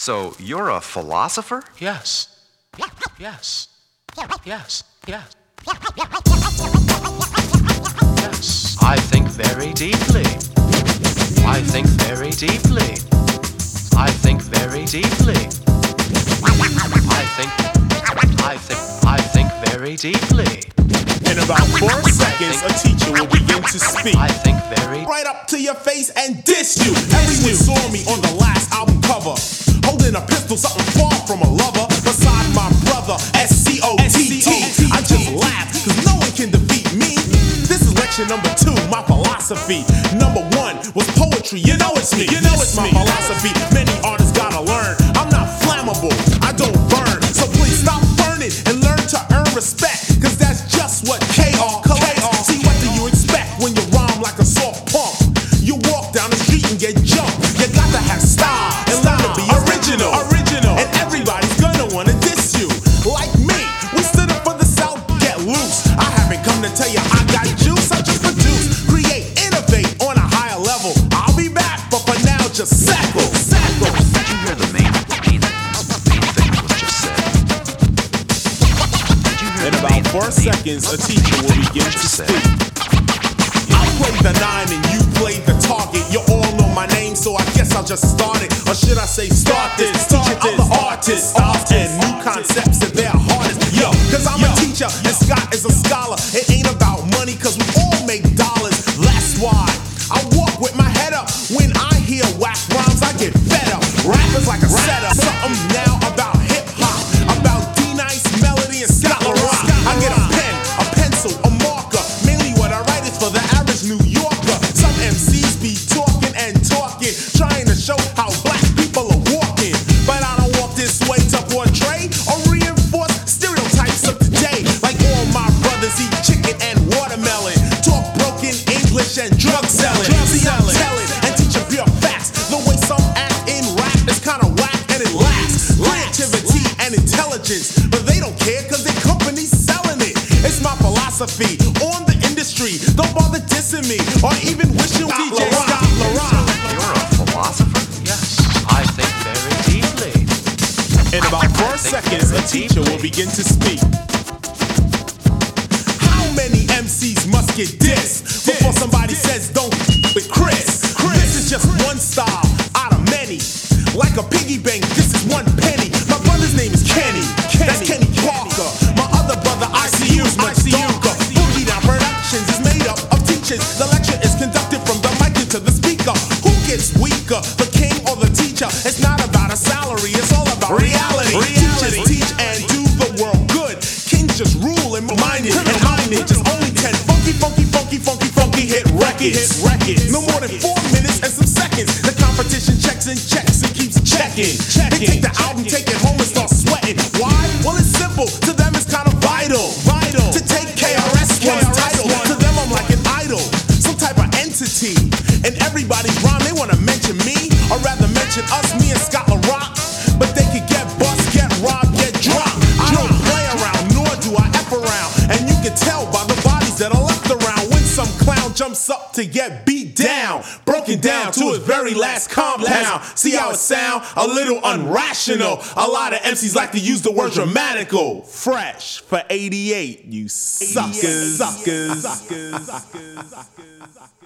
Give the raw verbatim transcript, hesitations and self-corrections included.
So you're a philosopher? Yes. Yes. Yes. Yes. Yes. I think very deeply. I think very deeply. I think very deeply. I think, I think, I think very deeply. In about four seconds, a teacher will begin to speak. I think very right up to your face and diss you. Everyone saw me on the last album cover, holding a pistol, something far from a lover. Beside my brother, S C O T T. I just laugh, cause no one can defeat me. This is lecture number two, my philosophy. Number one was poetry, you know it's me. You know it's my philosophy. Many artists gotta learn. I'm not flammable, I don't burn. So please stop burning and learn to earn respect, cause that's just what K R collects. See, what do you expect when you rhyme like a soft punk? You walk down the street and get jumped. You got to have style and learn to be original. Original. And everybody's gonna wanna diss you. Like me, we stood up for the South, get loose. I haven't come to tell you I got juice. I just produce, create, innovate on a higher level. I'll be back, but for now, just sackle. Sackle. Did you hear the main, main, main thing that was just said? Did you hear In the about main, four main, seconds, a teacher will begin to just said? speak. I play the nine and you play the target. You all know my name, so I guess I'll just start it. Or should I say start this? Teaching other artists, artists and new concepts that they're hardest. Yo, cause I'm a teacher and Scott is a scholar. It ain't about money, cause we all make dollars. That's why I walk with my head up. When I hear whack rhymes, I get fed up. Rappers like a setup. Something now about hip hop, about D-Nice, Melody, and Scott LaRock. I get a pen, a pencil, a marker. Mainly what I write is for the average New Yorker. Some M Cs be talking and talking, trying to show how black people are walking. But I don't walk this way to portray or reinforce stereotypes of today. Like all my brothers eat chicken and watermelon, talk broken English and drug selling. See, I'm telling and teaching pure facts. The way some act in rap is kinda whack and it lacks creativity and intelligence. But they don't care cause their company's selling it. It's my philosophy on the industry. Don't bother dissing me or even wishing D J Scott LaRock. You're a philosopher? Yes. I think very deeply. In about four seconds, a teacher will begin to speak. How many M Cs must get dissed before somebody says don't f- with Chris? This is just one style out of many. Like a piggy bank, this is one penny. My brother's name is Kenny. That's Kenny Parker. My other brother, I C U, is much darker. Boogie Down Productions is made up of teachers. The lecture is conducted from the mic into the speaker. Who gets weaker, the king or the teacher? It's not about a salary, it's all about reality. Teachers teach and do the world good. Kings just rule and mind it. And mind it. Just only ten funky, funky, funky, funky, funky hit records. No more than four minutes and some seconds. The competition checks and checks and keeps checking. They take the album, take it home and start sweating. Why? Well, it's simple. To them, it's kind of vital. Vital to take K R S One's title. To them, I'm like an idol, some type of entity. And everybody's rhyme, they wanna mention me, or rather mention us, me and Scott LaRock. But they could get bust, get robbed, get dropped. I don't play around, nor do I F around. And you can tell by the bodies that are left around when some clown jumps up to get beat down, broken down to his very last compound. See how it sound? A little unrational. A lot of M Cs like to use the word dramatical. Fresh for eighty-eight, you suckers. Suckers. Suckers. Suckers. Suckers.